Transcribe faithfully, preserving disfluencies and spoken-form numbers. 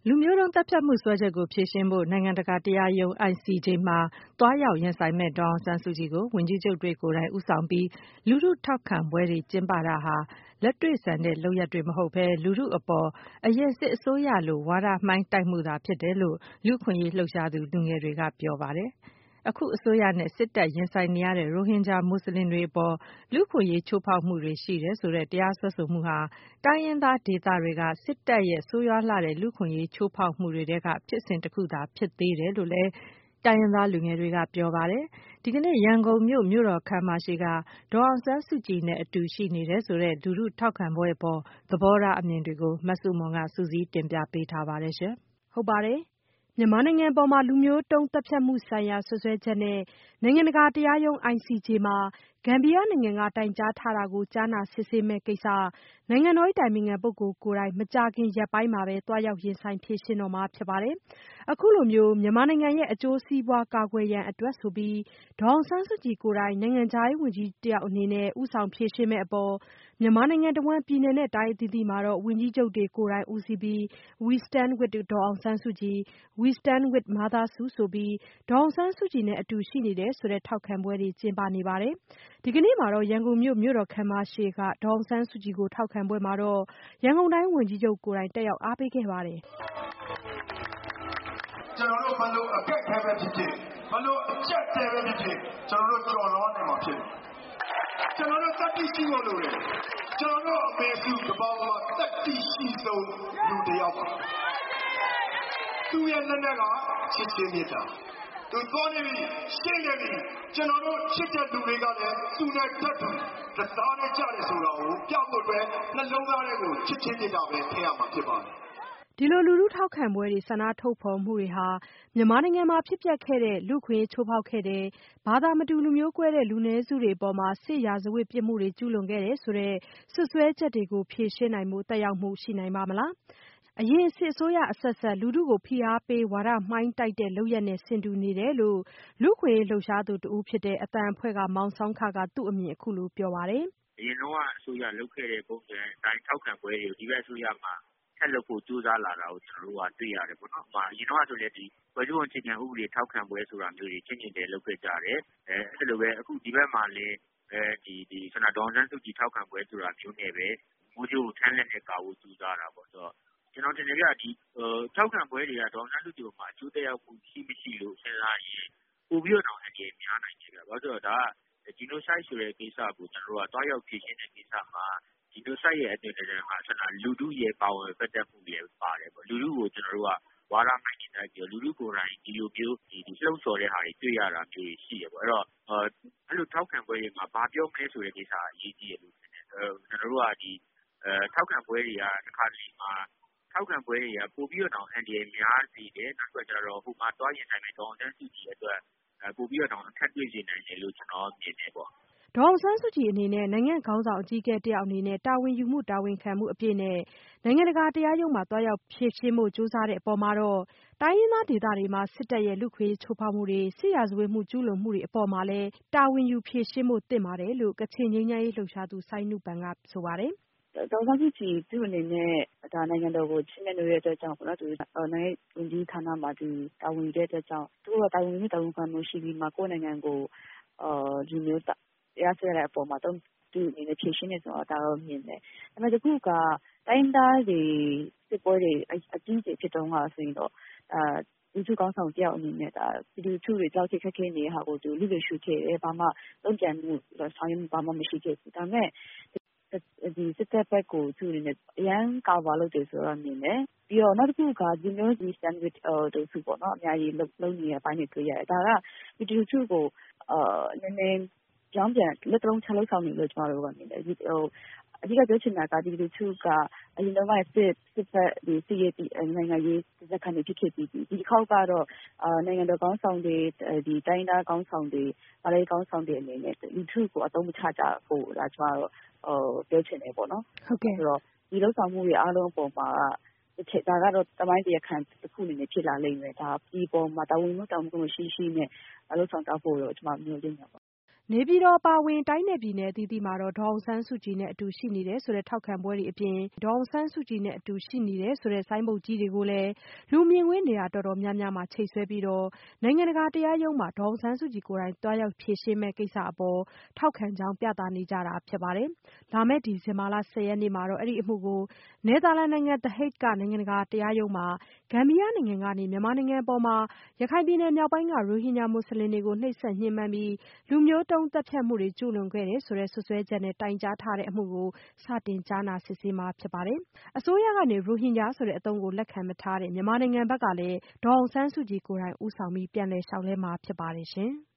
လူမျိုးတုန်းသတ်ဖြတ်မှုစွဲချက်ကိုဖြေရှင်းဖို့နိုင်ငံတကာတရားရုံး I C J မှာသွားရောက်ရင်ဆိုင်မယ့်ဒေါ်အောင်ဆန်းစုကြည်ကိုဝန်ကြီးချုပ်တွေကိုယ်တိုင်ဦးဆောင်ပြီးလူထုထောက်ခံပွဲတွေကျင်းပတာဟာလက်တွေ့ဆန်တဲ့လုပ်ရပ်တွေမဟုတ်ဘဲလူထုအပေါ်အရင်စစ်အစိုးရလိုဝါဒမှိုင်းတိုက်မှုသာဖြစ်တယ်လို့လူ့အခွင့်အရေးလှုပ်ရှားသူလူငယ်တွေကပြောပါတယ်။အခုအစိုးရနဲ့စစ်တပ်ရင်ဆိုင်နေရတဲ့ရိုဟင်ဂျာမွတ်ဆလင်တွေအပေါ်လူ့အခွင့်အရေးချိုးဖောက်မှုတွေရှိတယ်ဆိုတဲ့တရားစွဲဆိုမှုဟာတိုင်းရင်းသားဒေသတွေကစစ်တပ်ရဲ့ဆိုးရွားလှတဲ့လူ့အခွင့်အရေးချိုးဖောက်မှုတွေထဲကဖြစ်စဉ်တစ်ခုသာဖြစ်သေးတယ်လို့လည်းတိုင်းရင်းသားလူငယ်တွေကပြောပါတယ်။ဒီကနေ့ရန်ကုန်မြို့မြို့တော်ခမ်းမရှိကဒေါ်အောင်ဆန်းစုကြည်နဲ့အတူရှိနေတယ်ဆိုတဲ့လူထုထောက်ခံပွဲအပေါ်သဘောထားအမြင်တွေကိုမဆုမွန်ကစုစည်းတင်ပြပေးထားပါတယ်ရှင်။ဟုတ်ပါတယ်။မြန်မာနိုင်ငံအပေါ်လူမျိုးတုန်းသတ်ဖြတ်မှုဆိုင်ရာစွပ်စွဲချက်နဲ့နိုင်ငံတကာတရားရုံး I C J မှာဂမ်ဘီယာနိုင်ငံကတိုင်ကြားထားတာကိုကြားနာစစ်ဆေးမယ့်ကိစ္စနိုင်ငံတော်အတိုင်ပင်ခံပုဂ္ဂိုလ်ကိုယ်တိုင်မကြာခင်ရက်ပိုင်းမှာပဲသွားရောက်ရင်ဆိုင်ဖြေရှင်းတော့မှာဖြစ်ပါတယ်။အခုလိုမျိုးမြန်မာနိုင်ငံရဲ့အကျိုးစီးပွားကာကွယ်ရန်အတွက်ဆိုပြီးဒေါ်အောင်ဆန်းစုကြည်ကိုယ်တိုင်နိုင်ငံခြားရေးဝန်ကြီးတယောက်အနေနဲ့ဦးဆောင်ဖြေရှင်းမယ့်အပေါ်မြန်မာနိုင်ငံတဝန်းပြည်နယ်နဲ့တိုင်းအသီးသီးမှာဝန်ကြီးချုပ်တွေကိုယ်တိုင်ဦးစီးပြီး We Stand with ဒေါ်အောင်ဆန်းစုကြည် We Stand with မာသာစုဆိုပြီးဒေါ်အောင်ဆန်းစုကြည်နဲ့အတူရှိနေတယ်ဆိုတဲ့ထောက်ခံပွဲတွေကျင်းပနေပါတယ်။ဒီကနေ့မှာတော့ရန်ကုန်မြို့မြို့တော်ခမ်းမရှိကဒေါ်အောင်ဆန်းစုကြည်ကိုထောက်ခံပွဲမှာတော့ရန်ကုန်တိုင်းဝန်ကြီးချုပ်ကိုယ်တိုင်တက်ရောက်အားပေးခဲ့ပါတယ်။ကျွန်တော်တို့ဘလို့အကက်ခဲပဲဖြစ်ဖြစ်ဘလို့အချက်တဲပဲဖြစ်ဖြစ်ကျွန်တော်တို့ကြော်လွှားနိုင်မှာဖြစ်တယ်။ကျွန်တော်တို့တတိရှိလို့လို့ကျွန်တော်တို့အမေစုကပောင်းမှာတတိရှိဆုံးလူတယောက်ပါ။သူရဲ့လက်နက်ကချစ်ချင်းမြတ်တာသူသွားနေပြီရှင်းနေပြီကျွန်တော်တို့ချစ်တဲ့လူတွေကလည်းသူနဲ့တက်တူသသားနဲ့ကြတယ်ဆိုတာကိုပြောက်ဖို့အတွက်နှလုံးသားတွေကိုချစ်ချင်းမြတ်တာပဲထည့်ရမှာဖြစ်ပါတယ်ဒီလိုလူထုထောက်ခံပွဲတွေဆန္ဒထုတ်ဖော်မှုတွေဟာမြန်မာနိုင်ငံမှာဖြစ်ပျက်ခဲ့တဲ့လူ့ခွင့်ချိုးဖောက်ခဲ့တဲ့ဘာသာမတူလူမျိုးကွဲတဲ့လူနည်းစုတွေအပေါ်စစ်ရာဇဝတ်ပြစ်မှုတွေကျူးလွန်ခဲ့တယ်ဆိုတဲ့ဆွဆွဲချက်တွေကိုဖြေရှင်းနိုင်မှုတက်ရောက်မှုရှိနိုင်ပါမလားအရင်စစ်အစိုးရအဆက်ဆက်လူထုကိုဖိအားပေးဝါဒမှိုင်းတိုက်တဲ့လုပ်ရက်နဲ့ဆင်တူနေတယ်လို့လူ့ခွင့်ရေးလှုပ်ရှားသူတဦးဖြစ်တဲ့အတန်အဖွဲ့ကမောင်ဆောင်းခကသူ့အမြင်အခုလိုပြောပါတယ်အရင်တော့အစိုးရလုပ်ခဲ့တဲ့ပုံစံအတိုင်းထောက်ခံပွဲတွေကိုဒီဘက်အစိုးရမှာဆက်လုပ်ဖို့ကြိုးစားလာတာကိုကျွန်တော်တို့ကတွေ့ရတယ်ပေါ့နော်။အရင်တော့ဆိုလည်းဒီဝယ်ကျုံအခြေခံဥပဒေထောက်ခံပွဲဆိုတာမျိုးတွေချင်းချင်းတည်းလုပ်ခဲ့ကြတယ်။အဲအဲ့လိုပဲအခုဒီဘက်မှာလည်းအဲဒီဒီဆန္ဒဒေါ်ဆန်းစုကြည်ထောက်ခံပွဲဆိုတာမျိုးနဲ့ပဲမိုးချိုးထမ်းလက်နဲ့ကာဖို့ကြိုးစားတာပေါ့။ဆိုတော့ကျွန်တော်တင်ပြဒီထောက်ခံပွဲတွေကဒေါ်ဆန်းစုကြည်ပေါ်မှာအကျိုးသက်ရောက်မှုရှိမရှိလို့စဉ်းစားရင်ပို့ပြီးတော့အကြီးများနိုင်တယ်ဗျ။ဘာလို့ဆိုတော့ဒါကဂျီနိုဆိုက်ဆိုတဲ့ကိစ္စကိုကျွန်တော်တို့ကတွားရောက်ဖြေရှင်းတဲ့ကိစ္စမှာဒီလိုဆိုင်ရဲ့အတွင်းထဲမှာဆန္ဒလူထုရဲ့ပါဝင်ပတ်သက်မှုတွေပါတယ်ပေါ့လူထုကိုကျွန်တော်တို့ကဝါဒမှိုင်းနေတယ်ပြီးလူထုကိုယ်တိုင်ဒီလိုမျိုးဒီလှုပ်ဆော်တဲ့ဟာတွေတွေ့ရတာမျိုးရှိရပေါ့အဲ့တော့အဲ့လိုထောက်ခံပွဲတွေမှာဘာပြောမလဲဆိုတဲ့ကိစ္စအရေးကြီးတယ်လို့ထင်တယ်ကျွန်တော်တို့ကဒီအဲထောက်ခံပွဲတွေကတစ်ခါတလေမှာထောက်ခံပွဲတွေကပို့ပြီးတော့အန်ဒီအေများစီတယ်နောက်တော့ကျတော့ဟိုမှာတွားရင်တိုင်းမှာဒေါ်အောင်ဆန်းစုကြည်အတွက်ပို့ပြီးတော့အခက်တွေ့နေနိုင်တယ်လို့ကျွန်တော်မြင်တယ်ပေါ့ဒေါ်အောင်ဆန်းစုကြည်အနေနဲ့နိုင်ငံခေါင်းဆောင်အကြီးအကဲတယောက်အနေနဲ့တာဝန်ယူမှုတာဝန်ခံမှုအပြည့်နဲ့နိုင်ငံတကာတရားရုံးမှာသွားရောက်ဖြေရှင်းဖို့ကြိုးစားတဲ့အပေါ်မှာတော့တိုင်းရင်းသားဒေသတွေမှာစစ်တပ်ရဲ့လူခွေချိုးဖောက်မှုတွေစစ်ရာဇဝတ်မှုကျူးလွန်မှုတွေအပေါ်မှာလည်းတာဝန်ယူဖြေရှင်းဖို့သင့်ပါတယ်လို့ကချင်ငြိမ်းချမ်းရေးလှုပ်ရှားသူစိုင်းနုပန်ကဆိုပါတယ်ဒေါ်ဆန်းစုကြည်သူ့အနေနဲ့ဒါနိုင်ငံတော်ကိုချစ်မြတ်လို့ရတဲ့အတွက်ကြောင့်ပေါ့နော်သူနိုင်ငံဝန်ကြီးဌာနမှာဒီတာဝန်ယူတဲ့အတွက်ကြောင့်သူကတာဝန်ယူတာဝန်ခံမှုရှိပြီးမှကိုယ့်နိုင်ငံကိုအာဒီမျိုးတရားစွဲတဲ့အပေါ်မှာတော့သူအနေနဲ့ဖြေရှင်းနေဆိုတော့ဒါတော့မြင်တယ်။ဒါပေမဲ့ဒီခုကတိုင်းသားတွေစစ်ပွဲတွေအကြီးကြီးဖြစ်တော့ဟာဆိုရင်တော့အာလူထုကောင်းဆောင်တယောက်အနေနဲ့ဒါဒီလူထုတွေကြောက်ချစ်ခက်ခဲနေတဲ့ဟာကိုသူလူတွေရှုခဲ့တယ်ဘာမှတုံ့ပြန်မှုဆောင်ရွက်မှုဘာမှမရှိခဲ့ဘူး။ဒါပေမဲ့ဒီစစ်တပ်ဘက်ကိုသူအနေနဲ့အရန်ကာဗာလုပ်တယ်ဆိုတော့မြင်တယ်။ပြီးတော့နောက်တစ်ခုကဒီမျိုးဒီ stand with တို့စုပေါ့နော်အများကြီးလုံးလုံးနေတဲ့အပိုင်းတွေတွေ့ရတယ်။ဒါကဒီလူထုကိုအာနည်းနည်းကြောင်းပြန်လက်သုံးချလောက်ဆောင်နေလို့ကျွန်တော်တို့ကမြင်တယ်ဒီဟိုအဓိကပြောချင်တာကဒီလူထုကအရင်တော့စစ်စစ်ဖက်ဒီစီရေးနိုင်ငံရေးစက်ခံနေဖြစ်ခဲ့ပြီးဒီတစ်ခေါက်ကတော့အာနိုင်ငံတော်ကောင်းဆောင်တွေဒီတိုင်းသားကောင်းဆောင်တွေအားလေးကောင်းဆောင်တွေအနေနဲ့လူထုကိုအသုံးမချကြဖို့ဒါကျွန်တော်တို့ဟိုပြောချင်တယ်ပေါ့နော်ဟုတ်ကဲ့ဆိုတော့ဒီလောက်ဆောင်မှုတွေအားလုံးအပေါ်မှာကဒါကတော့တမိုင်းတရားခံတစ်ခုအနေနဲ့ဖြစ်လာလိမ့်မယ်ဒါဒီပေါ်မှာတာဝန်မှုတောင်းမှုရှိရှိနဲ့အလုပ်ဆောင်တော့ဖို့တော့ကျွန်တော်မျိုးလင်းနေတာနေပြည်တော်အပါအဝင်တိုင်းနဲ့ပြည်နယ်အသီးသီးမှာတော့ဒေါ်အောင်ဆန်းစုကြည်နဲ့အတူရှိနေတယ်ဆိုတဲ့ထောက်ခံပွဲတွေအပြင်ဒေါ်အောင်ဆန်းစုကြည်နဲ့အတူရှိနေတယ်ဆိုတဲ့ဆိုင်းဘုတ်ကြီးတွေကိုလည်းလူမြင်ကွင်းနေရာတော်တော်များများမှာချိတ်ဆွဲပြီးတော့နိုင်ငံတကာတရားရုံးမှာဒေါ်အောင်ဆန်းစုကြည်ကိုယ်တိုင်တွားရောက်ဖြေရှင်းမဲ့ကိစ္စအပေါ်ထောက်ခံကြောင်းပြသနေကြတာဖြစ်ပါတယ်။လာမယ့်ဒီဇင်ဘာလ၁၀ရက်နေ့မှာတော့အဲ့ဒီအမှုကိုနယ်သာလန်နိုင်ငံ The Hague ကနိုင်ငံတကာတရားရုံးမှာဂမ်ဘီယာနိုင်ငံကနေမြန်မာနိုင်ငံအပေါ်မှာရခိုင်ပြည်နယ်မြောက်ပိုင်းကရိုဟင်ဂျာမွတ်စလင်တွေကိုနှိပ်စက်ညှဉ်းပန်းပြီးလူမျိုးတုံးသတ်ဖြတ်မှုတွေကျူးလွန်ခဲ့တယ်ဆိုတဲ့စွပ်စွဲချက်နဲ့တိုင်ကြားထားတဲ့အမှုကိုစတင်ကြားနာစစ်ဆေးမှာဖြစ်ပါတယ်။အစိုးရကနေရိုဟင်ဂျာဆိုတဲ့အသုံးကိုလက်ခံမထားတဲ့မြန်မာနိုင်ငံဘက်ကလည်းဒေါ်အောင်ဆန်းစုကြည်ကိုယ်တိုင်ဦးဆောင်ပြီးပြန်လည်လျှောက်လဲမှာဖြစ်ပါတယ်ရှင်။